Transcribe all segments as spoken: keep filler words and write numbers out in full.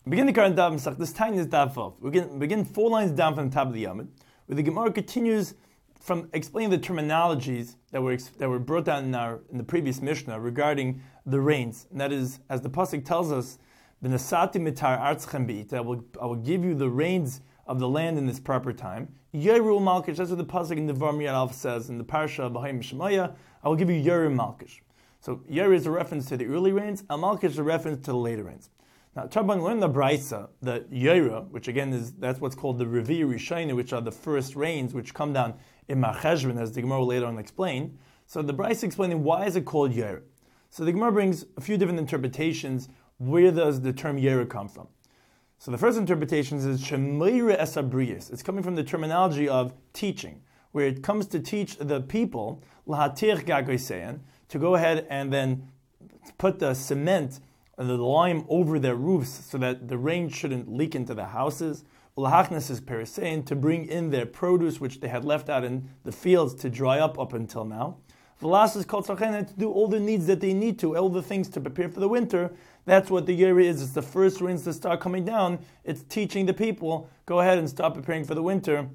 Begin the current Daf Masech. This time is Daf Vav. We begin, begin four lines down from the top of the Yamid, where the Gemara continues from explaining the terminologies that were that were brought down in our in the previous Mishnah regarding the rains. And that is, as the pasuk tells us, "V'nasati mitar artzchem be'it." I will I will give you the rains of the land in this proper time. Yeru malkish. That's what the pasuk in the Varmiyat Alf says in the parsha of Bahayim Shemaya. I will give you Yeru malkish. So Yeru is a reference to the early rains. Al malkish is a reference to the later rains. Now, Tarban learned the Braisa, the Yeira, which again is, that's what's called the Revi Rishayna, which are the first rains which come down in Mar Cheshvan, as the Gemara will later on explain. So the Braisa explaining why is it called Yeira. So the Gemara brings a few different interpretations. Where does the term Yeira come from? So the first interpretation is Shemeira Esabriyas. It's coming from the terminology of teaching, where it comes to teach the people, Lahatir Gagoiseyan, to go ahead and then put the cement the lime over their roofs so that the rain shouldn't leak into the houses. Ulahachnas is perisein, to bring in their produce which they had left out in the fields to dry up up until now. Velas is called tzachena, to do all the needs that they need to, all the things to prepare for the winter. That's what the Yeira is. It's the first rains to start coming down. It's teaching the people, go ahead and start preparing for the winter,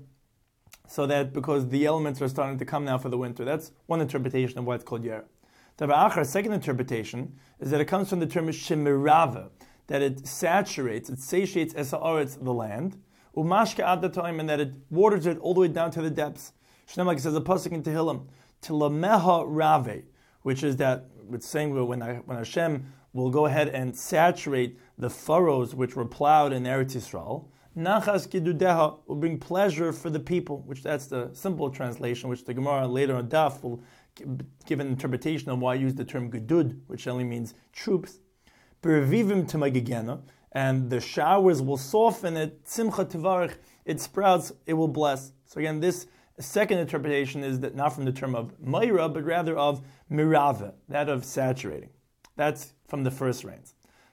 so that because the elements are starting to come now for the winter. That's one interpretation of why it's called Yeira. The second interpretation is that it comes from the term shemirava, that it saturates, it satiates esa'aretz, the land, umashka at the time, and that it waters it all the way down to the depths. Shneim, like it says a pasuk in Tehillim, tilameha rave, which is that it's saying when when Hashem will go ahead and saturate the furrows which were plowed in Eretz Yisrael. Nachas kidudeha will bring pleasure for the people, which that's the simple translation, which the Gemara later on Daf will give an interpretation of why I use the term gedud, which only means troops. Berevivim temagigena, and the showers will soften it. Simcha tivarich, it sprouts, it will bless. So again, this second interpretation is that not from the term of mayra, but rather of mirave, that of saturating. That's from the first rains.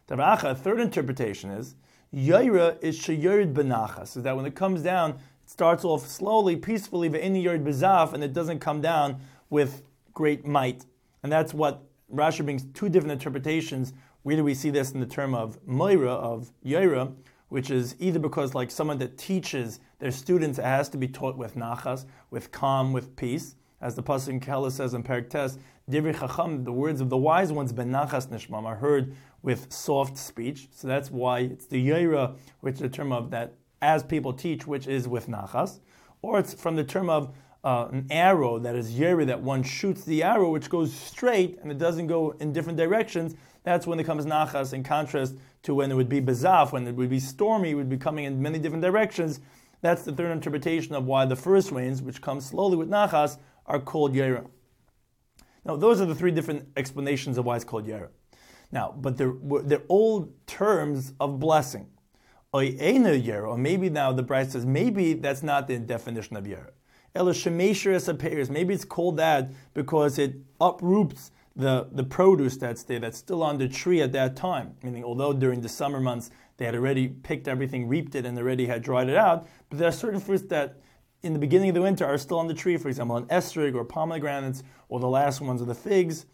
A third interpretation is yaira is sheyerid benachas, so that when it comes down, it starts off slowly, peacefully, ve'eni yerid bezaf, and it doesn't come down with great might. And that's what Rashi brings two different interpretations. Where do we see this in the term of Moira, of Yaira, which is either because like someone that teaches their students, it has to be taught with nachas, with calm, with peace. As the pasuk in Kehillah says in Perek Tes, Divrei Chacham, the words of the wise ones, ben nachas nishmam, are heard with soft speech. So that's why it's the Yaira, which is the term of that as people teach, which is with nachas. Or it's from the term of Uh, an arrow that is yeri, that one shoots the arrow which goes straight and it doesn't go in different directions. That's when it comes nachas, in contrast to when it would be bezaf, when it would be stormy, it would be coming in many different directions. That's the third interpretation of why the first rains, which come slowly with nachas, are called yera. Now, those are the three different explanations of why it's called yera. Now, but they're, they're all terms of blessing. Or maybe now the Braisa says, maybe that's not the definition of yera. Maybe it's called that because it uproots the, the produce that's there, that's still on the tree at that time. Meaning, although during the summer months they had already picked everything, reaped it, and already had dried it out, but there are certain fruits that in the beginning of the winter are still on the tree, for example, an esrig or pomegranates, or the last ones are the figs.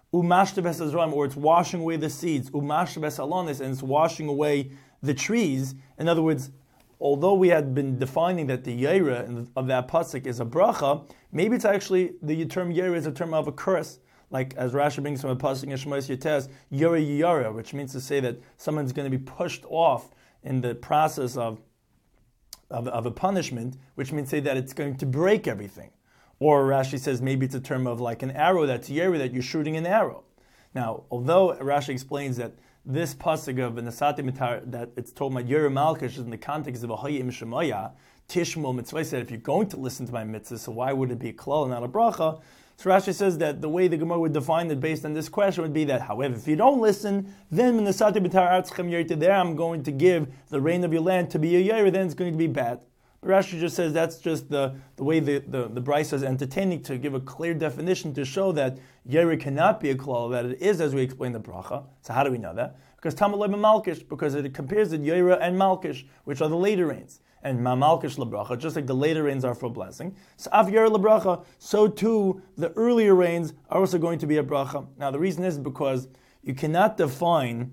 Or it's washing away the seeds. And it's washing away the trees. In other words, although we had been defining that the Yeira of that pasuk is a bracha, maybe it's actually, the term Yeira is a term of a curse. Like as Rashi brings from a pasuk in Shemos Yates, Yara Yara, which means to say that someone's going to be pushed off in the process of, of, of a punishment, which means say that it's going to break everything. Or Rashi says maybe it's a term of like an arrow that's Yeira, that you're shooting an arrow. Now, although Rashi explains that this pasuk of Nasati Mitar, that it's told my Yerim Malkish, is in the context of a Hayim Shemaya, Tishmol Mitzvah, said if you're going to listen to my mitzvah, so why would it be a klal and not a bracha? So Rashi says that the way the Gemara would define it based on this question would be that, however, if you don't listen, then Nasati Mitar Artzchem Yerite, there I'm going to give the rain of your land to be a Yerim, then it's going to be bad. But Rashi just says that's just the, the way the, the, the Braisa is entertaining, to give a clear definition to show that Yerim cannot be a klal, that it is as we explained the bracha. So how do we know that? Because Talmud Leba Malkish, because it compares it Yeira and Malkish, which are the later rains. And Ma Malkish LeBracha, just like the later rains are for blessing. So Av Yeira LeBracha, so too the earlier rains are also going to be a bracha. Now the reason is because you cannot define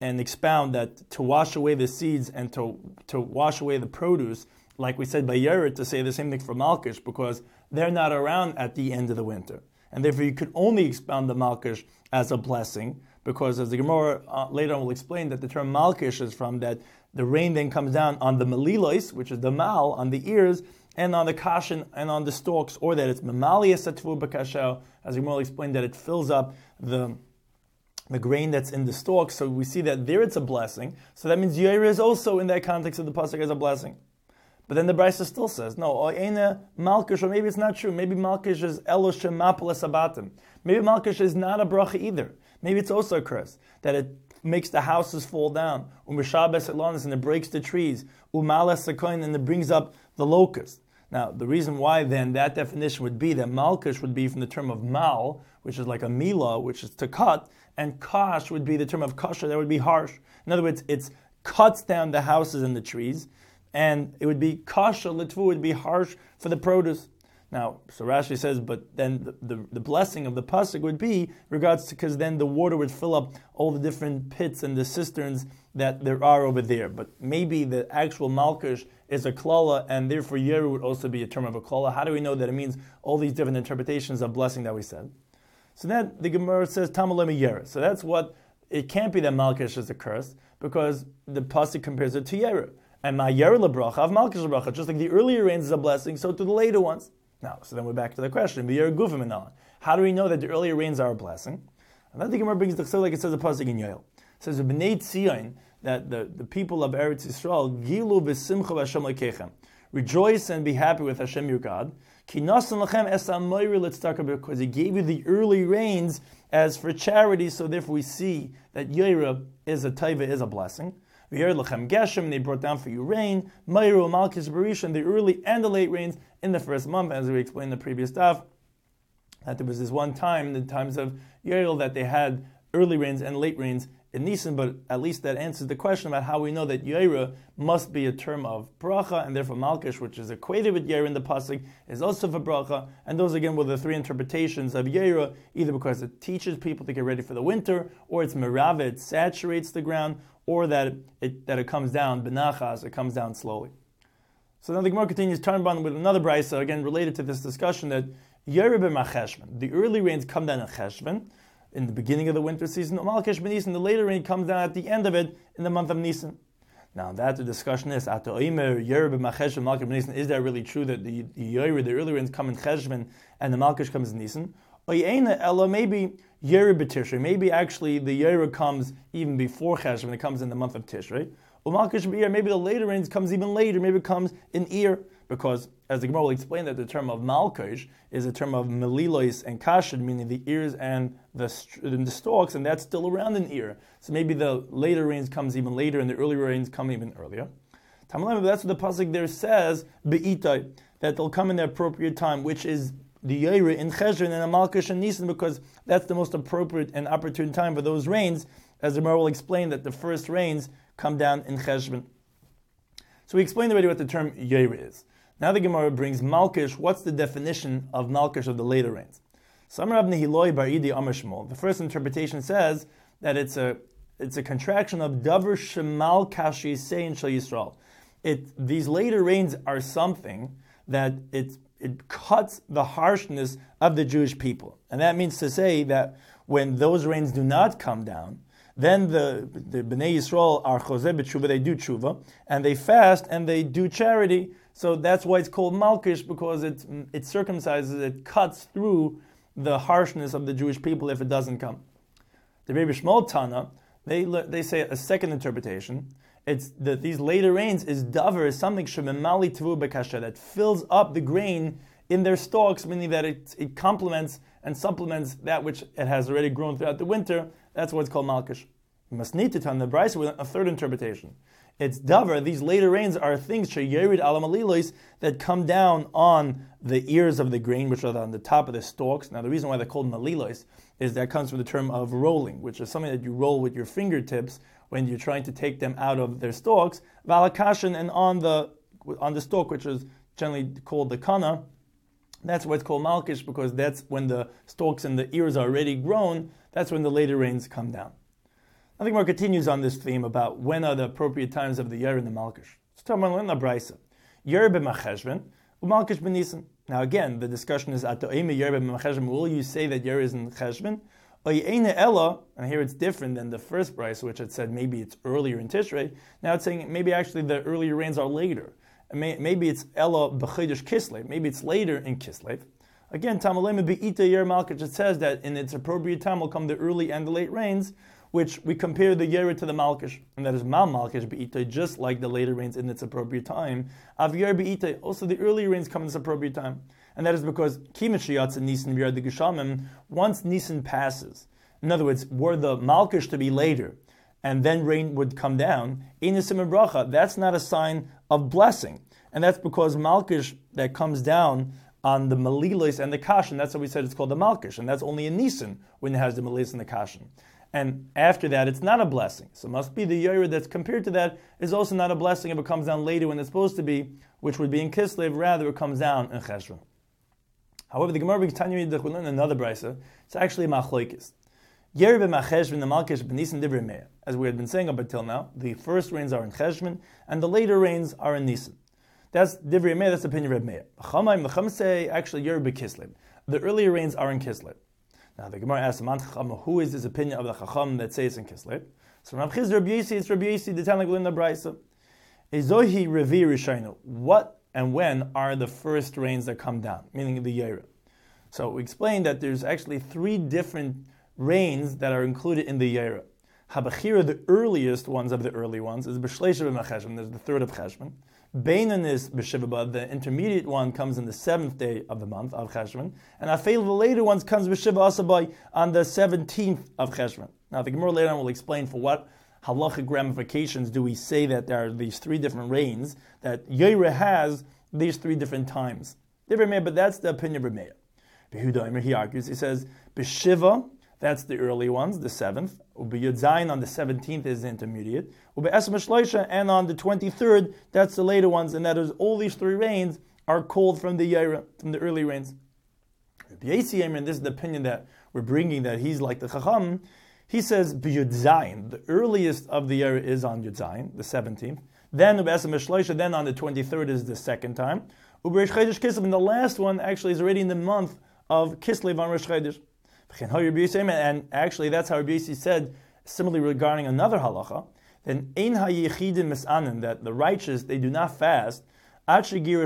and expound that to wash away the seeds and to to wash away the produce, like we said by Yerit, to say the same thing for Malkish, because they're not around at the end of the winter. And therefore you could only expound the Malkish as a blessing, because as the Gemara uh, later on will explain, that the term Malkish is from that the rain then comes down on the Melilois, which is the mal, on the ears, and on the kashin, and on the stalks, or that it's Memalias atvu b'kashel, as the Gemara will explain, that it fills up the the grain that's in the stalk. So we see that there it's a blessing. So that means Yair is also in that context of the pasuk as a blessing. But then the Brisa still says, no, Oina Malkish, or maybe it's not true. Maybe Malkish is Elosh Mapalas Abatim. Maybe Malkish is not a bracha either. Maybe it's also a curse, that it makes the houses fall down. Umishabes Atlanis, and it breaks the trees. Umalas Sakoin, and it brings up the locust. Now, the reason why then that definition would be that Malkish would be from the term of mal, which is like a mila, which is to cut, and kash would be the term of kasher, that would be harsh. In other words, it cuts down the houses and the trees, and it would be kasher, litvu, would be harsh for the produce. Now, so Rashi says, but then the, the, the blessing of the pasuk would be regards to, because then the water would fill up all the different pits and the cisterns that there are over there. But maybe the actual malkish is a klala, and therefore yeru would also be a term of a klala. How do we know that it means all these different interpretations of blessing that we said? So then the Gemara says, Tamalemi Yera. So that's what, it can't be that Malkish is a curse, because the pasuk compares it to Yera. And my Yera lebracha, of Malkish lebracha, just like the earlier rains is a blessing, so to the later ones. Now, so then we're back to the question, Yera gufim and how do we know that the earlier rains are a blessing? And then the Gemara brings the chesed, like it says the pasuk in Yoel. It says, B'nei Tzion, that the, the people of Eretz Yisrael, Gilu b'simcha v'Hashem lekechem, rejoice and be happy with Hashem your God, because he gave you the early rains as for charity, so therefore we see that Yaira is a taiva, is a blessing. They brought down for you rain, Mayru, Malkish, Barishan, the early and the late rains in the first month, as we explained in the previous daf, that there was this one time in the times of Yair that they had early rains and late rains in Nisan, but at least that answers the question about how we know that Yaira must be a term of bracha, and therefore Malkish, which is equated with Yaira in the pasuk, is also for bracha. And those again were the three interpretations of Yaira, either because it teaches people to get ready for the winter, or it's merava, it saturates the ground, or that it, it that it comes down benachas, it comes down slowly. So now the Gemara continues turn on with another brisa, again related to this discussion, that Yaira b'macheshvan, the early rains come down in Cheshvan, in the beginning of the winter season, Malkish b'Nisan, the later rain comes down at the end of it in the month of Nisan. Now that the discussion is, is that really the, the Yair, the early rains come in Cheshvan and the Malkish comes in Nisan? Ella, maybe Yair b'Tishrei, maybe actually the Yair comes even before Cheshvan, it comes in the month of Tishrei. Or Malkish b'Iyar, maybe the later rains comes even later, maybe it comes in Iyar, because as the Gemara will explain that the term of Malkish is a term of Melilois and Kashid, meaning the ears and the, and the stalks, and that's still around in ear. So maybe the later rains comes even later, and the earlier rains come even earlier. That's what the pasuk there says, Be'itai, that they'll come in the appropriate time, which is the Yair in Cheshvan and a Malkish and Nisan, because that's the most appropriate and opportune time for those rains, as the Gemara will explain that the first rains come down in Cheshvan. So we explained already what the term Yair is. Now the Gemara brings Malkish. What's the definition of Malkish of the later rains? The first interpretation says that it's a it's a contraction of Davar Shemal Kashi Sein Shal Yisrael. It these later rains are something that it it cuts the harshness of the Jewish people, and that means to say that when those rains do not come down, then the, the Bnei Yisrael are chozeh b'tshuva, they do tshuva, and they fast and they do charity. So that's why it's called Malkish, because it, it circumcises, it cuts through the harshness of the Jewish people if it doesn't come. The Rebbe Shmuel Tana, they they say a second interpretation. It's that these later rains is davar, is something shememali tvu bekasha, that fills up the grain in their stalks, meaning that it, it complements and supplements that which it has already grown throughout the winter. That's what's called Malkish. You must need to turn the Brisa with a third interpretation. It's davar, these later rains are things sheyerid ala malilos, that come down on the ears of the grain, which are on the top of the stalks. Now the reason why they're called malilos is that comes from the term of rolling, which is something that you roll with your fingertips when you're trying to take them out of their stalks. Valakashin, and on the on the stalk, which is generally called the kana, that's why it's called Malkish, because that's when the stalks and the ears are already grown. That's when the later rains come down. I think more continues on this theme about when are the appropriate times of the Yer and the Malkish. So tell me, learn the Brisa. Yer b'macheshvan, u'Malkish b'Nisan. Now again, the discussion is at the Yer b'macheshvan. Will you say that Yer is in Cheshvan? And here it's different than the first Brisa, which had said maybe it's earlier in Tishrei. Now it's saying maybe actually the earlier rains are later. Maybe it's Ella b'Chodesh Kislev. Maybe it's later in Kislev. Again, Tamalema be'ita Yer Malkish. It says that in its appropriate time will come the early and the late rains, which we compare the Yer to the Malkish, and that is Mal Malkish be'ita, just like the later rains in its appropriate time. Av Yer be'ita, also the early rains come in its appropriate time, and that is because Kimashiyatz and Nisan V'yar the Geshamim, once Nisan passes, in other words, were the Malkish to be later, and then rain would come down, Einisim and Bracha, that's not a sign of blessing, and that's because Malkish that comes down on the Malilos and the Kashan, that's why we said it's called the Malkish, and that's only in Nisan when it has the Malilos and the Kashan. And after that, it's not a blessing. So it must be the Yer that's compared to that is also not a blessing if it comes down later when it's supposed to be, which would be in Kislev, rather it comes down in Cheshvan. However, the Gemara brings Tanya Yidach, we learn another brisa. It's actually Machloikis. Yer b'macheshvan, the Malkish b'Nisan divrei Meir. As we had been saying up until now, the first rains are in Cheshvan, and the later rains are in Nisan. That's divrei Meir, that's the opinion of Reb Meir. Chachamim, the Chacham say, actually Yer b'Kislev. The earlier rains are in Kislev. Now the Gemara asks, who is this opinion of the Chacham that says in Kislev? So Rav Chizda, Rabbi Yossi, it's Rabbi Yossi, the Tanakh in the Brisa. Ezohi revi rishaynu. What and when are the first rains that come down? Meaning the Yeira. So we explained that there's actually three different rains that are included in the Yeira. Habachira, the earliest ones of the early ones, is B'shleisha b'macheshvan. There's the third of Cheshvan. Beinanis b'shivabah, the intermediate one comes on the seventh day of the month of Cheshvan, and Afel, the later ones, comes b'shiva asabai on the seventeenth of Cheshvan. Now the Gemara later on will explain for what halachic ramifications do we say that there are these three different rains, that Yeira has these three different times. But that's the opinion of Meir. Behuda, he argues, he says, b'shiva, that's the early ones, the seventh. Ubi Yudzayin on the seventeenth is the intermediate. Ubi Esem Shloisha, and on the twenty-third, that's the later ones. And that is, all these three rains are called from the Yeira, from the early rains. Rabbi Yossi, and this is the opinion that we're bringing, that he's like the Chacham. He says, B'Yudzayin, the earliest of the Yeira is on Yudzayin, the seventeenth. Then Ubi Esem Shloisha, then on the twenty-third is the second time. Ubi Rosh Chodesh Kislev, and the last one actually is already in the month of Kislev on Rosh Chodesh. And actually, that's how Rabbi Yossi said, similarly regarding another halacha, then ein hayichidim misanim, that the righteous, they do not fast, until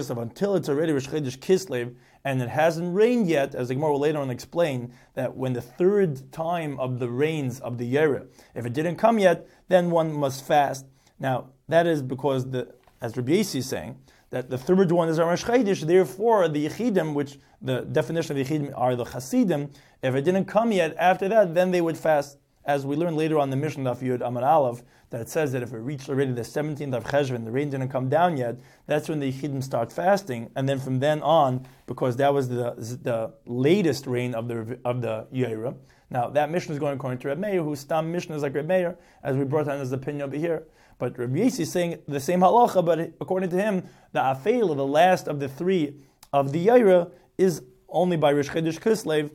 it's already Rosh Chodesh Kislev, and it hasn't rained yet, as the Gemara will later on explain, that when the third time of the rains of the Yeira, if it didn't come yet, then one must fast. Now, that is because, the, as Rabbi Yossi is saying, that the third one is Rosh Chodesh, therefore the Yechidim, which the definition of Yechidim are the Chasidim, if it didn't come yet after that, then they would fast. As we learn later on the Mishnah of Yud Amar Aleph, that it says that if it reached already the seventeenth of Cheshvan, the rain didn't come down yet, that's when the Yechidim start fasting, and then from then on, because that was the the latest rain of the of the Yeira. Now that Mishnah is going according to Reb Meir, whose Stam Mishnah is like Reb Meir, as we brought down his opinion over here. But Rabbi Yossi is saying the same halacha, but according to him, the Afela, the last of the three of the Yeira, is only by Rosh Chodesh Kislev.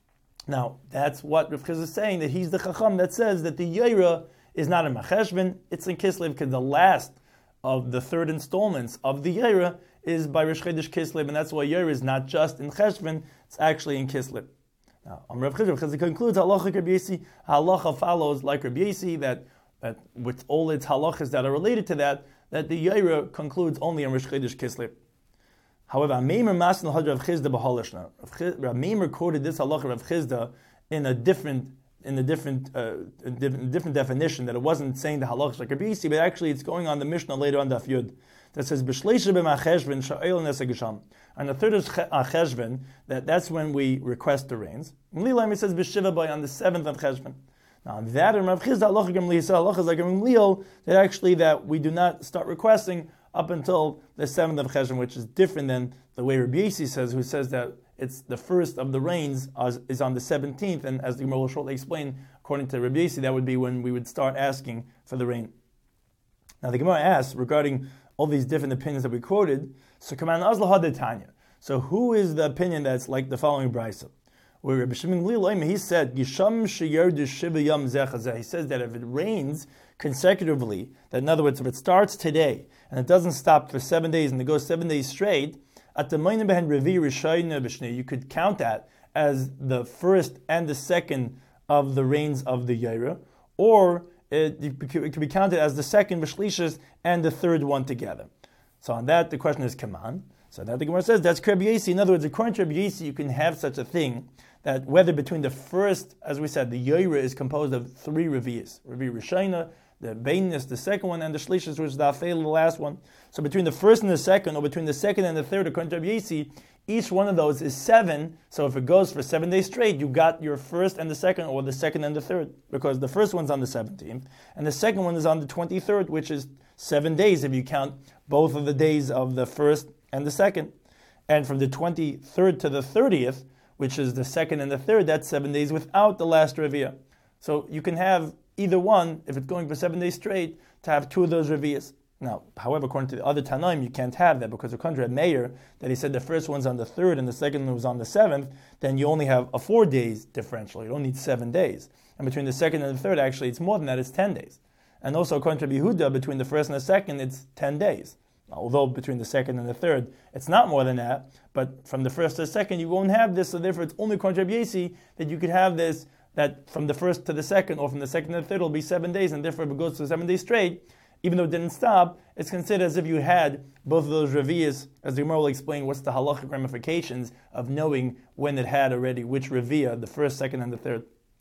Now, that's what Rav Chizda is saying, that he's the Chacham that says that the Yeira is not in Macheshvan, it's in Kislev, because the last of the third installments of the Yeira is by Rosh Chodesh Kislev, and that's why Yeira is not just in Cheshvan, it's actually in Kislev. Now, um, Rav Chizda, Rav Chizda concludes, halacha Rabbi Yossi, halacha follows like Rabbi Yossi, that that with all its halachas that are related to that, that the Yeira concludes only on Rosh Chodesh Kislev. However, Ameimer Masnal Had Rav Chizda b'Holishna. Rav Meimer quoted this halacha Rav Chizda in a different, in a different, uh, different, different definition. That it wasn't saying the halachas like Rabbi Yossi, but actually it's going on the Mishnah later on Daf Yud that says B'Shleisha b'Macheshvan Sha'el Nesegesham. And the third is Cheshvan, that that's when we request the rains. And Lilaim it says B'Shiva by on the seventh of Cheshvan. Now that and Rav Chizda halacha Gam Lisa halacha like Gam Leo, that actually that we do not start requesting up until the seventh of Cheshvan, which is different than the way Rabbi Yossi says, who says that it's the first of the rains is on the seventeenth, and as the Gemara will shortly explain, according to Rabbi Yossi, that would be when we would start asking for the rain. Now the Gemara asks, regarding all these different opinions that we quoted, so Kaman Azla Hadetanya. So who is the opinion that's like the following brisa? where Rabbi Shimon Gamliel, he said, Yisham sheyerdu shiva yom zechazeh. He says that if it rains consecutively, that in other words, if it starts today and it doesn't stop for seven days and it goes seven days straight, at the Moinen Behen Revi Rishayna B'Shnei, you could count that as the first and the second of the rains of the Yaira, or it, it could be counted as the second B'Shlishas and the third one together. So on that, the question is, come on. So that the Gemara says, that's Rabbi Yossi. In other words, according to Rabbi Yossi, you can have such a thing, that whether between the first, as we said, the Yaira is composed of three Revi'is, Revi Rishayna, the Bainis, the second one, and the Shlishas, which is the Afel, the last one. So between the first and the second, or between the second and the third, according to Rabbi Yossi, each one of those is seven. So if it goes for seven days straight, you got your first and the second, or the second and the third, because the first one's on the seventeenth, and the second one is on the twenty-third, which is seven days if you count both of the days of the first and the second. And from the twenty-third to the thirtieth, which is the second and the third, that's seven days without the last Revi'ah. So you can have either one, if it's going for seven days straight, to have two of those Revi'ahs. Now, however, according to the other Tanaim, you can't have that, because according to Reb Meir, that he said the first one's on the third and the second one was on the seventh, then you only have a four days differential. You don't need seven days. And between the second and the third, actually, it's more than that, it's ten days. And also, according to Yehuda, between the first and the second, it's ten days. Now, although between the second and the third, it's not more than that, but from the first to the second, you won't have this, so therefore it's only according to Reb Yossi that you could have this, that from the first to the second, or from the second to the third, it'll be seven days, and therefore if it goes to seven days straight, even though it didn't stop, it's considered as if you had both of those Revi'ahs, as the Gemara will explain what's the halachic ramifications of knowing when it had already which Revi'ah, the first, second, and the third.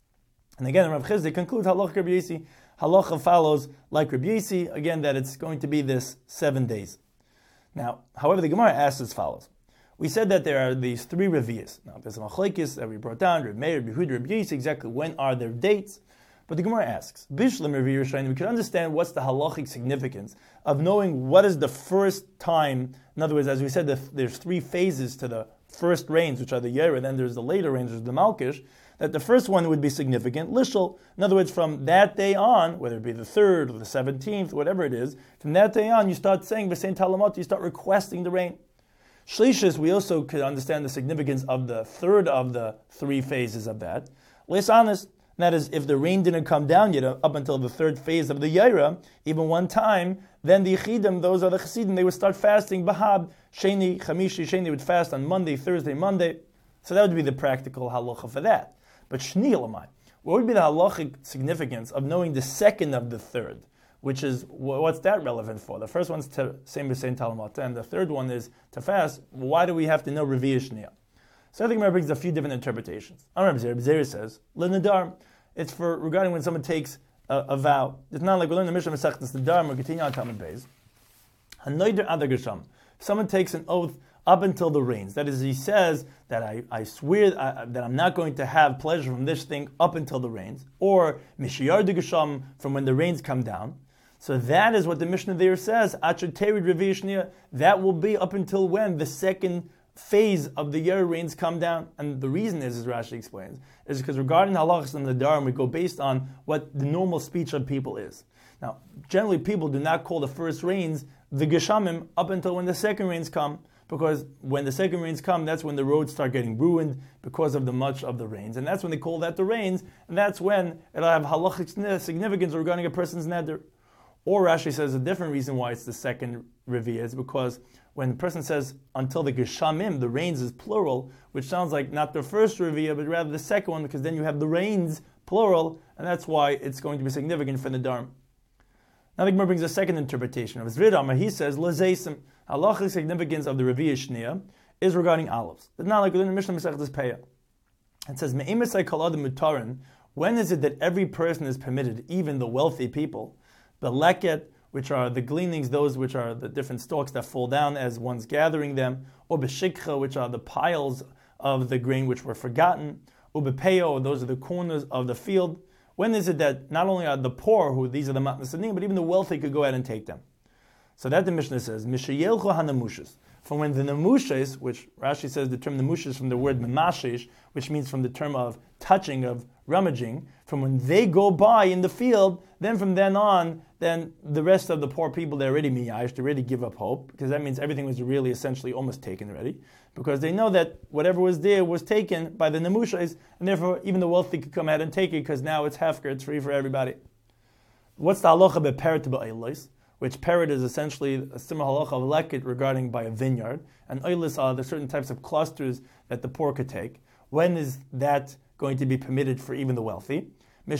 And again, Rav Chizdi concludes halacha Rabbi Yossi. Halacha follows like Rabbi Yossi, again, that it's going to be this seven days. Now, however, the Gemara asks as follows. We said that there are these three Revi'ahs. Now, there's a machlekes that we brought down, Reb Meir, Reb Yehuda, Reb Yossi, exactly when are their dates. But the Gemara asks, Bishlam Revi Rishayim, we can understand what's the halachic significance of knowing what is the first time. In other words, as we said, there's three phases to the first rains, which are the Yer, and then there's the later rains, which is the Malkish, that the first one would be significant, Lishal. In other words, from that day on, whether it be the third or the seventeenth, whatever it is, from that day on, you start saying, V'sein Talamot, you start requesting the rain. Shlishis, we also could understand the significance of the third of the three phases of that. Let's honest. That is, if the rain didn't come down yet up until the third phase of the Yaira, even one time, then the Yechidim, those are the Chassidim, they would start fasting Bahab, Sheni, Chamishi, Sheni, they would fast on Monday, Thursday, Monday. So that would be the practical halacha for that. But Shni Elamai, what would be the halachic significance of knowing the second of the third? Which is, what's that relevant for? The first one's to same as Saint Talamot, and the third one is to fast. Why do we have to know Revi'ah Shniya? So I think Gemara brings a few different interpretations. Amar B'Zer, B'Zer says, L'Nadar, it's for regarding when someone takes a, a vow. It's not like we learn the Mishnah Masechtas Nadar, we continue on Talmud Beis. Hanoider Adar Gesham. Someone takes an oath up until the rains. That is, he says that I, I swear I, that I'm not going to have pleasure from this thing up until the rains. Or Mishiyar de Gesham, from when the rains come down. So that is what the Mishnah there says. Achar Terid Revi'ah Shniya. That will be up until when the second phase of the year rains come down. And the reason is, as Rashi explains, is because regarding halachas and the Dharam, we go based on what the normal speech of people is. Now, generally people do not call the first rains the Geshamim up until when the second rains come, because when the second rains come, that's when the roads start getting ruined because of the much of the rains. And that's when they call that the rains, and that's when it'll have halachic significance regarding a person's neder. Or Rashi says a different reason why it's the second Revi'ah is because when the person says until the Geshamim, the rains is plural, which sounds like not the first Revi'ah, but rather the second one, because then you have the rains plural, and that's why it's going to be significant for the Dharm. Now the Gemara brings a second interpretation of Zridamar. He says, L'zeisim, halachic significance of the Revi'ah Shniya is regarding olives. It's not like within the Mishnah Masechtas Peah. It says, Me'imesai kol adam mutarin, when is it that every person is permitted, even the wealthy people, the leket, which are the gleanings, those which are the different stalks that fall down as one's gathering them, or b'shikcha, which are the piles of the grain which were forgotten, or b'peyo, those are the corners of the field. When is it that not only are the poor, who these are the matnasanim, but even the wealthy could go ahead and take them? So that the Mishnah says, Mishayelchu hanamushas. From when the namushes, which Rashi says the term namushes from the word memashish, which means from the term of touching, of rummaging, from when they go by in the field, then from then on, then the rest of the poor people, they're already miyash, they already give up hope, because that means everything was really essentially almost taken already, because they know that whatever was there was taken by the namushes, and therefore even the wealthy could come out and take it, because now it's hefker, it's free for everybody. What's the halacha be'peret ba'elos? Which peret is essentially a similar halacha of leket regarding by a vineyard, and oilis are the certain types of clusters that the poor could take. When is that going to be permitted for even the wealthy? When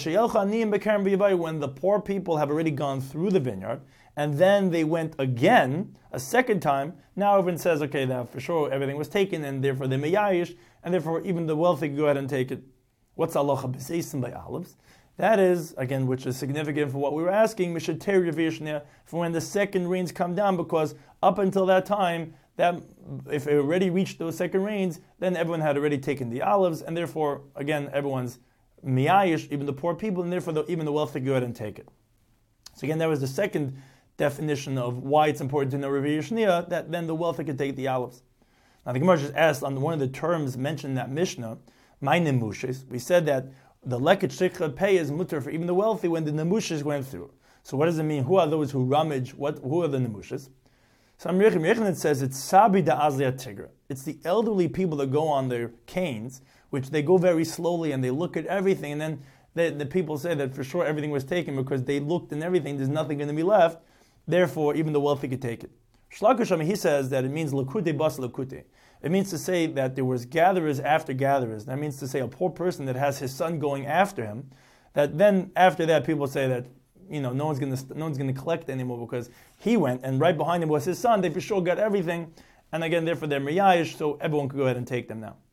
the poor people have already gone through the vineyard, and then they went again, a second time, now everyone says, okay, now for sure everything was taken, and therefore they meyayish, and therefore even the wealthy can go ahead and take it. What's halacha b'seisim by olives? That is, again, which is significant for what we were asking, Mishater Revishnia, for when the second rains come down, because up until that time, that if it already reached those second rains, then everyone had already taken the olives, and therefore, again, everyone's miyayish, even the poor people, and therefore the, even the wealthy go ahead and take it. So again, that was the second definition of why it's important to know Revishnia, that then the wealthy could take the olives. Now the Gemara just asked on one of the terms mentioned in that Mishnah, my nemushes, we said that the leket shikha pay is mutter for even the wealthy when the nemushes went through. So what does it mean? Who are those who rummage? What? Who are the nemushes? So Amir Yochanan says it's sabi da azlia tigra. It's the elderly people that go on their canes, which they go very slowly and they look at everything, and then the, the people say that for sure everything was taken because they looked and everything. There's nothing going to be left. Therefore, even the wealthy could take it. Shlakusham, he says that it means lakute bas lakute. It means to say that there was gatherers after gatherers. That means to say a poor person that has his son going after him, that then after that people say that, you know, no one's going to no one's going to collect anymore because he went and right behind him was his son. They for sure got everything, and again therefore they're miyayish, so everyone could go ahead and take them now.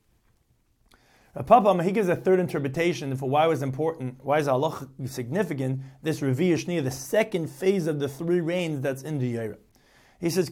Papa, he gives a third interpretation for why it was important, why is Allah significant, this Revi'ah Shniya, the second phase of the three rains that's in the Yeira. He says,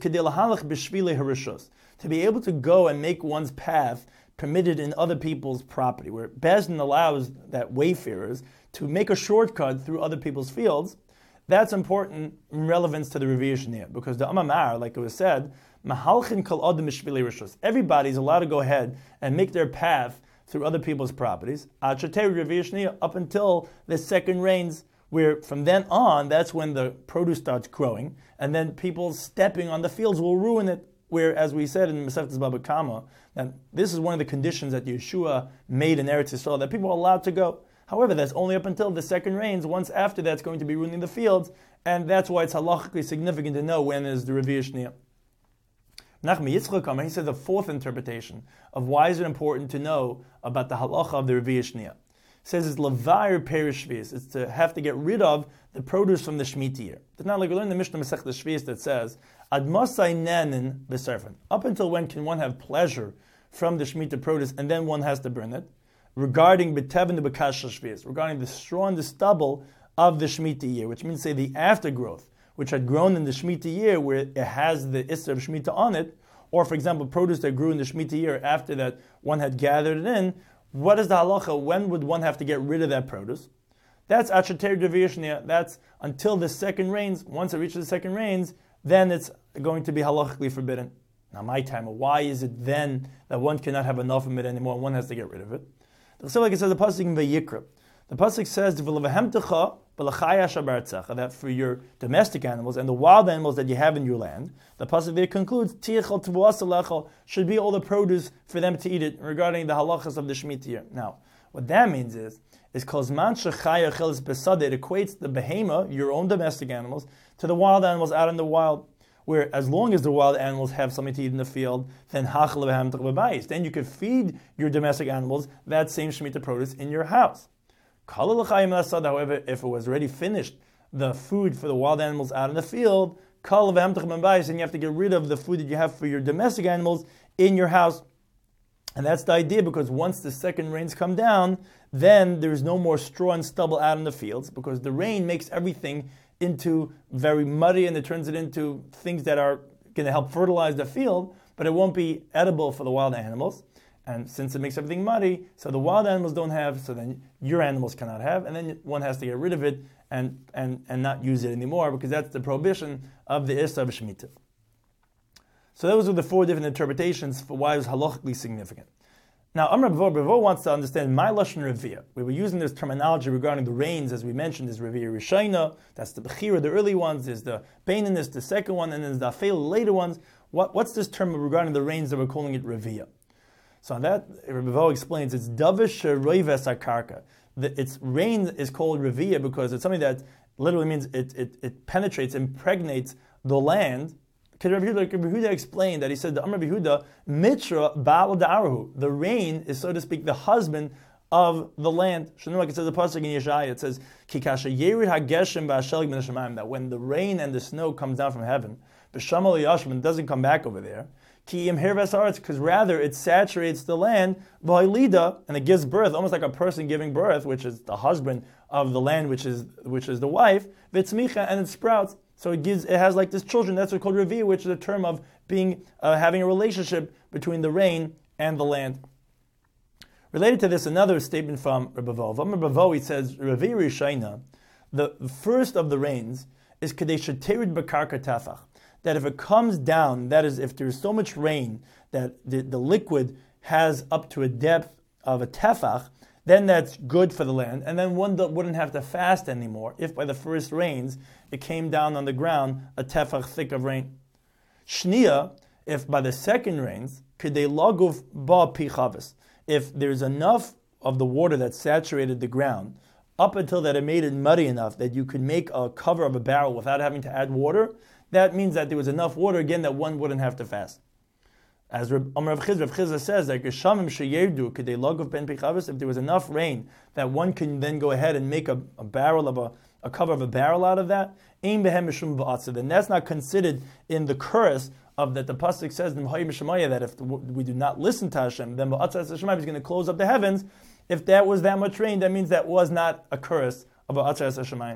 to be able to go and make one's path permitted in other people's property, where Bezdin allows that wayfarers to make a shortcut through other people's fields, that's important in relevance to the Revi'ah Shniya, because the Amamar, like it was said, everybody's allowed to go ahead and make their path through other people's properties, up until the second rains, where from then on, that's when the produce starts growing, and then people stepping on the fields will ruin it, where, as we said in Masechtas Baba Kama, that this is one of the conditions that Yeshua made in Eretz Yisrael, that people are allowed to go. However, that's only up until the second rains. Once after that, it's going to be ruining the fields, and that's why it's halachically significant to know when is the Revi'ah Shniya. Nachman Yitzchak, he says the fourth interpretation of why is it important to know about the halacha of the Revi'ah Shniya. He says it's levair perish shvius. It's to have to get rid of the produce from the Shemitah year. It's not like we learned in the Mishnah Masechtas Shvius that says ad masai nenin b'serfen. Up until when can one have pleasure from the Shemitah produce and then one has to burn it? Regarding b'tevin the b'kash shvius, regarding the straw and the stubble of the Shemitah year, which means say the aftergrowth, which had grown in the Shemitah year where it has the Isser of Shemitah on it, or for example, produce that grew in the Shemitah year after that one had gathered it in, what is the halacha? When would one have to get rid of that produce? That's Achater Revi'ah Shniya. That's until the second rains. Once it reaches the second rains, then it's going to be halachically forbidden. Now my time, why is it then that one cannot have enough of it anymore and one has to get rid of it? Like it says the pasuk in Vayikra. The pasuk says that for your domestic animals and the wild animals that you have in your land, the pasuk there concludes should be all the produce for them to eat it regarding the halachas of the Shemitah year. Now, what that means is is kozman shechaya chelis besada, it equates the behema, your own domestic animals, to the wild animals out in the wild. Where as long as the wild animals have something to eat in the field, then then you could feed your domestic animals that same Shemitah produce in your house. However, if it was already finished, the food for the wild animals out in the field, and you have to get rid of the food that you have for your domestic animals in your house. And that's the idea, because once the second rains come down, then there's no more straw and stubble out in the fields, because the rain makes everything into very muddy and it turns it into things that are going to help fertilize the field, but it won't be edible for the wild animals. And since it makes everything muddy, so the wild animals don't have, so then your animals cannot have, and then one has to get rid of it, and, and, and not use it anymore, because that's the prohibition of the Issa of Shemitah. So those are the four different interpretations for why it was halachically significant. Now, Amr Bavo, Bavo wants to understand my Lashon Reviyah. We were using this terminology regarding the rains, as we mentioned, is Reviyah Rishayna, that's the Bechira, the early ones, there's the Baininus, the second one, and then there's the Afel, the later ones. What, what's this term regarding the rains that we're calling it Reviyah? So on that, Bavo explains, it's Davish Roives Akarka. Its rain is called Reviyah because it's something that literally means it, it, it penetrates, impregnates the land. Because Rabbi Yehuda, Rabbi Yehuda explained that he said, the Amr Rabbi Yehuda, Mitra Baal Da'arahu. The rain is, so to speak, the husband of the land. Like it says the pasuk in Yeshaya, it says, Kikasha Yerid HaGeshem Ba'ashelik Min HaShamayim, that when the rain and the snow comes down from heaven, B'shamal Yashim, and doesn't come back over there, Ki Im Hirves Haaretz, because rather it saturates the land, V'Hailida, and it gives birth, almost like a person giving birth, which is the husband of the land, which is which is the wife, V'Tzmicha, and it sprouts. So it gives, it has like this children. That's what's called Reviyah, which is a term of being, uh, having a relationship between the rain and the land. Related to this, another statement from Rabbi Bavo. Rabbi Bavo, he says, Reviyah Rishayna, the first of the rains is Kadesh Terid Bakarka Tafach. That if it comes down, that is, if there's so much rain that the, the liquid has up to a depth of a tefach, then that's good for the land, and then one wouldn't have to fast anymore if by the first rains it came down on the ground a tefach thick of rain. Shnia, if by the second rains, kedei laguf ba pi chavis, if there's enough of the water that saturated the ground up until that it made it muddy enough that you could make a cover of a barrel without having to add water, that means that there was enough water again that one wouldn't have to fast. As Rav Chizra, Rav Chizra says that if there was enough rain that one can then go ahead and make a, a barrel of a, a cover of a barrel out of that, then that's not considered in the curse of that the pasuk says that if we do not listen to Hashem, then Hashem is going to close up the heavens. If that was that much rain, that means that was not a curse of Atzas Hashemayim.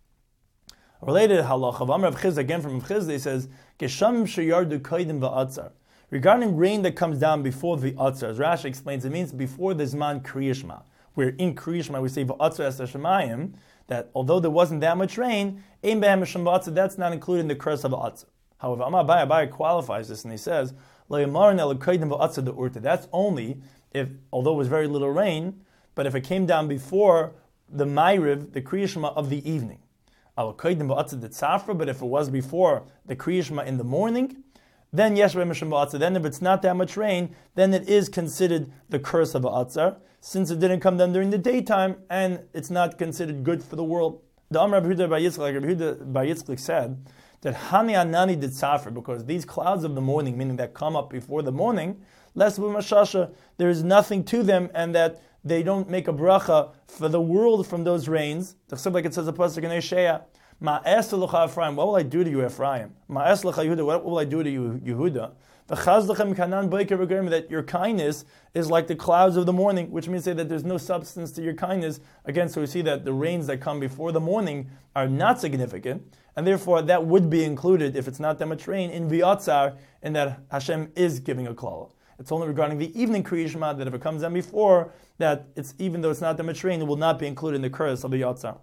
Related halacha of Amr Rav Chizra, again from Rav Chizra, he says Geshamim sheyardu kodim va'atzar. Regarding rain that comes down before the Atzar, as Rashi explains, it means before the Zman Kriyishma. Where in Kriyishma we say V'atzar es Hashemayim, that although there wasn't that much rain, Ein Behem Hashem V'atzar, that's not included in the curse of Atzar. However, Amar Abaye, Abaye qualifies this and he says, Lo Yamarin el Kodim V'atzar de'urta. That's only if, although it was very little rain, but if it came down before the Ma'ariv, the Kriyishma of the evening. Al Kodim V'atzar de'tzafra, but if it was before the Kriyishma in the morning, then yes, then if it's not that much rain, then it is considered the curse of a atzar, since it didn't come down during the daytime, and it's not considered good for the world. The Amr Rabbi Yehuda Bar Yitzchak, Rabbi Yehuda Bar Yitzchak said that Hani Anani did Tzafar, because these clouds of the morning, meaning that come up before the morning, less b'mashasha, there is nothing to them, and that they don't make a bracha for the world from those rains. Like it says a pasuk in Yeshaya, Ma'as l'cha Ephraim, what will I do to you, Ephraim? Ma'as l'cha Yehuda, what will I do to you, Yehuda? V'chaz l'chem kanan boiker v'gerim, that your kindness is like the clouds of the morning, which means say that there's no substance to your kindness. Again, so we see that the rains that come before the morning are not significant, and therefore that would be included, if it's not that much rain, in v'yatzar, in that Hashem is giving a klala. It's only regarding the evening Kriya Shema that if it comes down before, that it's even though it's not that much rain, it will not be included in the curse of the yatzar.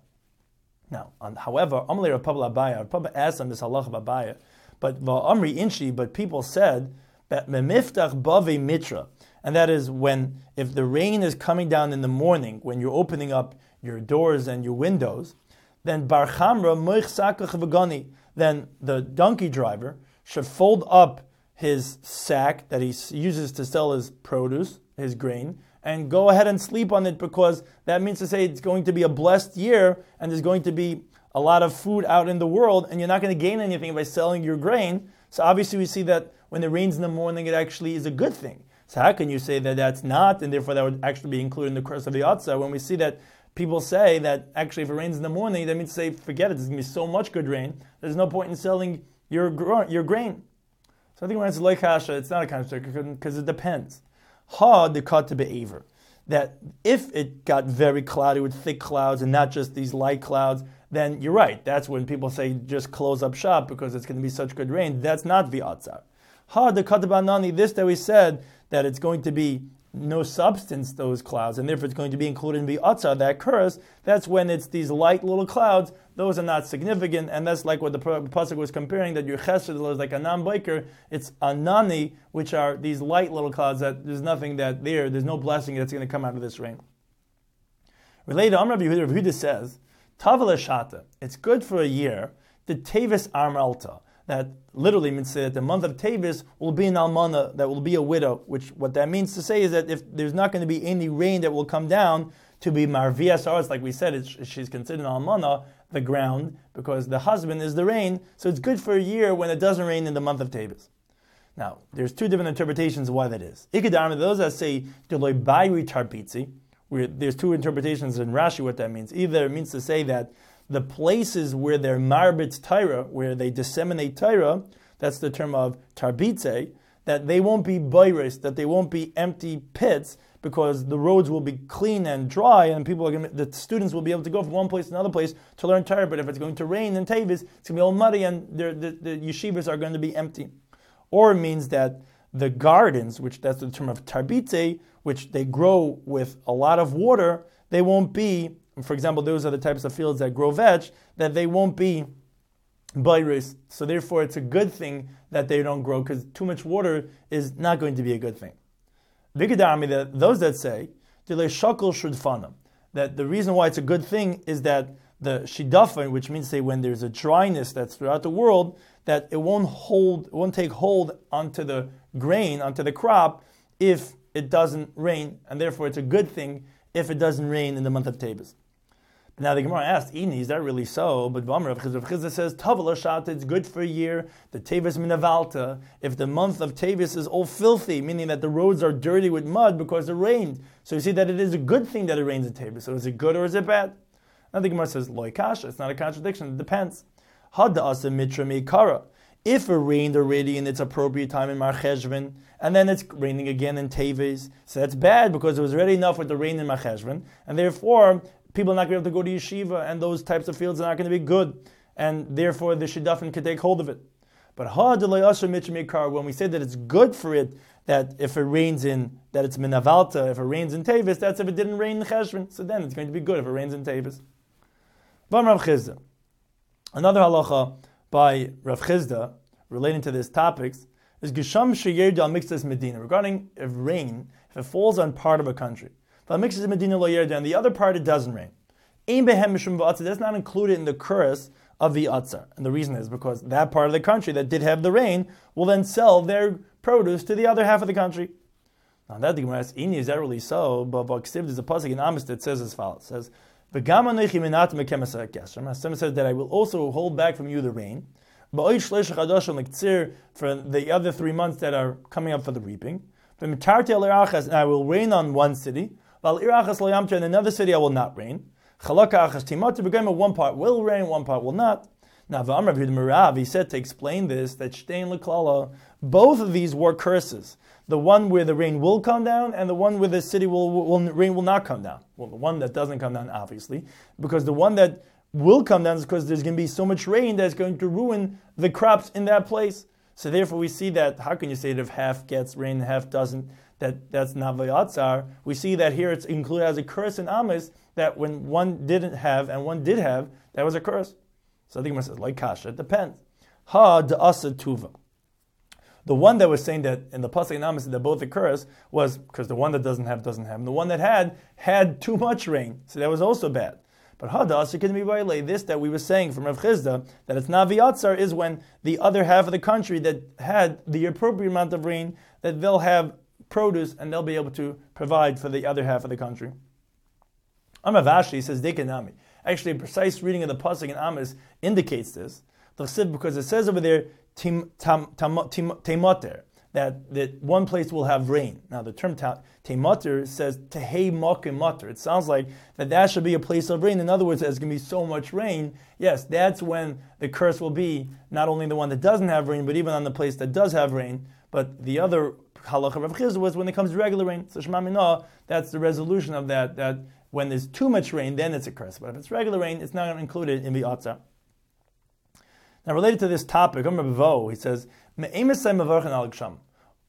Now, on, however, Amalei Rav Pabba Abaya, Rav Pabba asked on this halacha of Abaya, but Va'amri Inshi, but people said that Memiftach Bave Mitra, and that is when, if the rain is coming down in the morning, when you're opening up your doors and your windows, then Bar Chamra Moich Sakach V'gani, then the donkey driver should fold up his sack that he uses to sell his produce, his grain, and go ahead and sleep on it, because that means to say it's going to be a blessed year and there's going to be a lot of food out in the world, and you're not going to gain anything by selling your grain. So obviously we see that when it rains in the morning, it actually is a good thing. So how can you say that that's not, and therefore that would actually be included in the curse of the Yatzah, when we see that people say that actually if it rains in the morning, that means to say, forget it, there's going to be so much good rain, there's no point in selling your, your grain. So I think when it's like Hasha, it's not a contradiction, because it depends. Ha the cut to be'aver. That if it got very cloudy with thick clouds and not just these light clouds, then you're right. That's when people say just close up shop because it's going to be such good rain. That's not v'atzar. Ha the cut to banani. This that we said that it's going to be no substance, those clouds, and therefore it's going to be included in the Atzar, that curse. That's when it's these light little clouds. Those are not significant, and that's like what the Pasuk was comparing, that your chesed is like a non-biker. It's anani, which are these light little clouds that there's nothing that there, there's no blessing that's going to come out of this rain. Related, Amr Rabbi Yehuda, Rabbi Yehuda says, Tavel Shata, it's good for a year, the Tevis Armalta, that literally means that the month of Tevis will be an almana, that will be a widow, which what that means to say is that if there's not going to be any rain that will come down to be marvias aretz, like we said, it's, she's considered an almana, the ground, because the husband is the rain, so it's good for a year when it doesn't rain in the month of Tevis. Now, there's two different interpretations of why that is. Ikadar, those that say, Deloi Bayri Tarbitzi, where there's two interpretations in Rashi what that means. Either it means to say that the places where they're marbitz Torah, where they disseminate Torah, that's the term of tarbitze, that they won't be bayris, that they won't be empty pits, because the roads will be clean and dry, and people are going to, the students will be able to go from one place to another place to learn Torah. But if it's going to rain in Tevis, it's going to be all muddy, and the, the, the yeshivas are going to be empty. Or it means that the gardens, which that's the term of tarbitze, which they grow with a lot of water, they won't be, for example, those are the types of fields that grow veg, that they won't be bayris. So therefore it's a good thing that they don't grow, because too much water is not going to be a good thing. Vikadami, that those that say, that the reason why it's a good thing is that the shidafa, which means say when there's a dryness that's throughout the world, that it won't hold, it won't take hold onto the grain, onto the crop, if it doesn't rain, and therefore it's a good thing if it doesn't rain in the month of Tevis. Now the Gemara asked, Ini, is that really so? But Rav Chizda says, Tavel Shata, it's good for a year. The Tevis Minavalta, if the month of Tevis is all filthy, meaning that the roads are dirty with mud because it rained. So you see that it is a good thing that it rains in Tevis. So is it good or is it bad? Now the Gemara says, Loi Kasha, it's not a contradiction, it depends. Hadda Asa Mitra Meikara. If it rained already in its appropriate time in Mar Cheshvan, and then it's raining again in Teves, so that's bad because it was already enough with the rain in Mar Cheshvan, and therefore people are not going to be able to go to yeshiva, and those types of fields are not going to be good, and therefore the shidafin can take hold of it. But when we say that it's good for it, that if it rains in, that it's minavalta, if it rains in Teves, that's if it didn't rain in Cheshvan, so then it's going to be good if it rains in Teves. Rav Chizda. Another halacha by Rav Chizda relating to this topics is Gesham Sheyerd al Mixtas Medina, regarding if rain, if it falls on part of a country. But Mixtas Medina lo Yerd, and the other part it doesn't rain. Ein behem mishum v'atzar, that's not included in the curse of the atzar. And the reason is because that part of the country that did have the rain will then sell their produce to the other half of the country. Now that the Gemara asks, Ini, is that really so? But Baksiv, there's a pasuk in Amos that says as follows. It says, Hashem says that I will also hold back from you the rain for the other three months that are coming up for the reaping. And I will rain on one city, and another city I will not rain. One part will rain, one part will not. Now, he said to explain this, that both of these were curses. The one where the rain will come down, and the one where the city will, will rain will not come down. Well, the one that doesn't come down, obviously, because the one that will come down is because there's going to be so much rain that's going to ruin the crops in that place. So therefore we see that, how can you say that if half gets rain and half doesn't, that that's not vayatzar? We see that here it's included as a curse in Amos, that when one didn't have and one did have, that was a curse. So I think it says, like kasha, it depends. Ha da'asa tuva. The one that was saying that in the pasuk in Amos that both occurs was because the one that doesn't have doesn't have, and the one that had had too much rain, so that was also bad. But hadas can be violated. This that we were saying from Rav Chizda that it's not viyatzar is when the other half of the country that had the appropriate amount of rain, that they'll have produce and they'll be able to provide for the other half of the country. Amavashi says dekanami. Actually, a precise reading of the pasuk in Amos indicates this because it says over there Tim, tam, tam, tim, temoter, that, that one place will have rain. Now the term temoter says tehei mokim moter. It sounds like that that should be a place of rain. In other words, there's going to be so much rain. Yes, that's when the curse will be not only the one that doesn't have rain, but even on the place that does have rain. But the other halacha of Rav Chizda was when it comes to regular rain. So Shema Minah, that's the resolution of that, that when there's too much rain, then it's a curse. But if it's regular rain, it's not included in the atzah. Now, related to this topic, he says,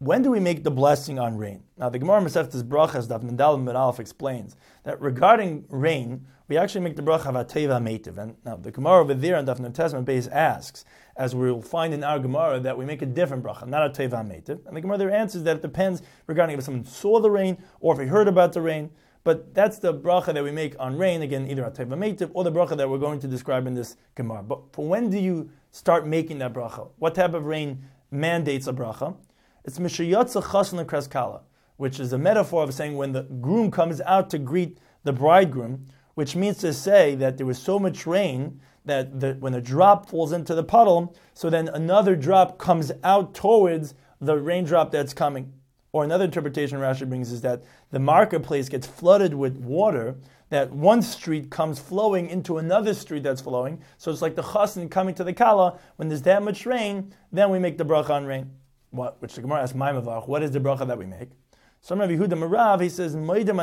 when do we make the blessing on rain? Now, the Gemara Masechtas Brachas Daf Nandal Mid Aleph explains that regarding rain, we actually make the bracha of Ateva Meitiv. And now the Gemara over there on Daf Nun Testament base asks, as we'll find in our Gemara, that we make a different bracha, not Ateva Meitiv. And the Gemara there answers that it depends regarding if someone saw the rain or if he heard about the rain. But that's the bracha that we make on rain, again, either Ateva Meitiv or the bracha that we're going to describe in this Gemara. But for when do you start making that bracha? What type of rain mandates a bracha? It's Mishayatza Chasna Kreskala, which is a metaphor of saying when the groom comes out to greet the bridegroom, which means to say that there was so much rain that the, when a drop falls into the puddle, so then another drop comes out towards the raindrop that's coming. Or another interpretation Rashi brings is that the marketplace gets flooded with water, that one street comes flowing into another street that's flowing. So it's like the chassan coming to the kala. When there's that much rain, then we make the bracha on rain. What, which the Gemara asks, Maimavarch, what is the bracha that we make? So Rav Yehuda Marav, he says,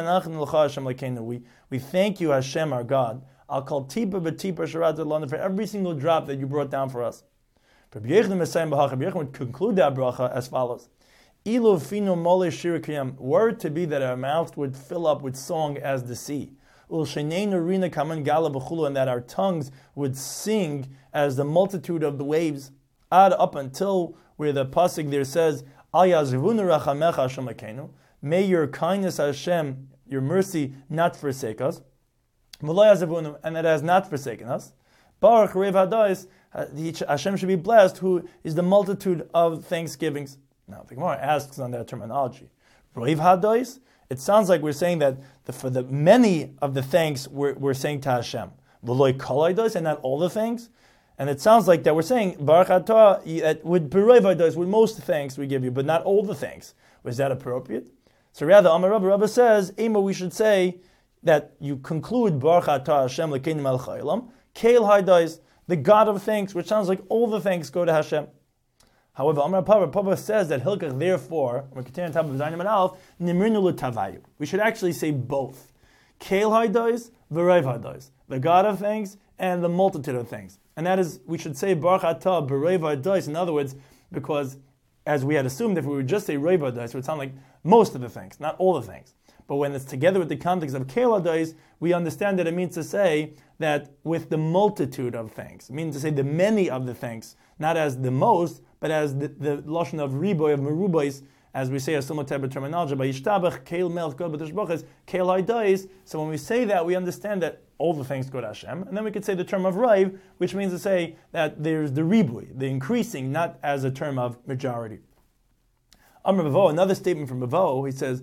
we, we thank you, Hashem, our God. I'll call tipa b'tipa sharat London for every single drop that you brought down for us. Rabbi Yechon would conclude that bracha as follows. Ilu finu mole shirikiyam, were to be that our mouths would fill up with song as the sea. Ul sheneinu rina kaman gala b'chulu, and that our tongues would sing as the multitude of the waves. Ad up until where the pasuk there says, Al yazivunu rachamecha Hashem Elokeinu, may your kindness, Hashem, your mercy, not forsake us. And that has not forsaken us. Baruch Rev Hadais, Hashem should be blessed, who is the multitude of thanksgivings. Now, the Gemara asks on that terminology. Rev Hadais, it sounds like we're saying that the, for the many of the thanks we're, we're saying to Hashem. V'loi kol Hadais, and not all the thanks. And it sounds like that we're saying, Baruch Atah, with Rev Hadais, with most thanks we give you, but not all the thanks. Was that appropriate? So rather, Amar Rabba Rabba says, Ema, we should say that you conclude Baruch Atah Hashem L'keinu Melech Haolam, Keil Hadais, the God of thanks, which sounds like all the thanks go to Hashem. However, Amar Papa, Papa says that Hilkach, therefore, we continue on top of Zayin and Aleph, Nimrinu L'Tavayu. We should actually say both. Keil Hadais, V'Rev Hadais, the God of thanks and the multitude of thanks. And that is, we should say Baruch Atah B'Rev Hadais, in other words, because as we had assumed, if we would just say Rev Hadais, it would sound like most of the thanks, not all the thanks. But when it's together with the context of Keil Hadais, we understand that it means to say that with the multitude of thanks. It means to say the many of the thanks, not as the most, but as the, the lashon of riboy, of merubais, as we say a similar type of terminology, by Yishtabach, Keil Melech, God B'Tishbach is Keil Hadais. So when we say that, we understand that all the thanks go to Hashem. And then we could say the term of Rav, which means to say that there's the riboy, the increasing, not as a term of majority. Amar Bavo, another statement from Bavo, he says,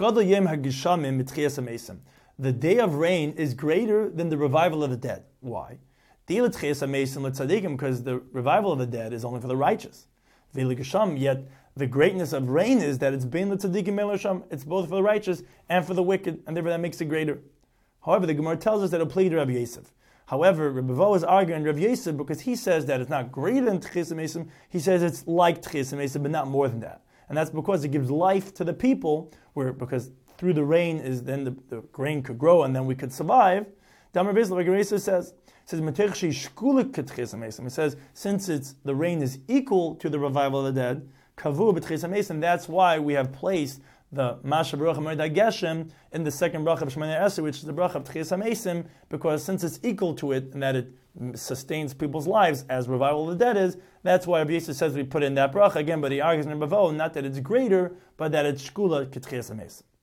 the day of rain is greater than the revival of the dead. Why? Because the revival of the dead is only for the righteous. Yet the greatness of rain is that it's bein l'tzadikim melasham. It's both for the righteous and for the wicked, and therefore that makes it greater. However, the Gemara tells us that it'll play to Rabbi Yosef. However, Rabbi Vo is arguing Rabbi Yosef because he says that it's not greater than Tchias Mesim. He says it's like Tchias Mesim, but not more than that. And that's because it gives life to the people, where because through the rain is then the, the grain could grow and then we could survive. Damar Beis, like Rabbi Yosef says, says He says since it's the rain is equal to the revival of the dead, kavu b'tchias mesim. That's why we have placed the Masha Baruch Hamid Geshem in the second bracha of Shemoneh Esrei, which is the bracha of Tchias Mesim, because since it's equal to it and that it sustains people's lives as revival of the dead is, that's why Rabbi Yosef says we put in that bracha again. But he argues in Rabbi Vo, not that it's greater, but that it's shkula k'tchias mesim.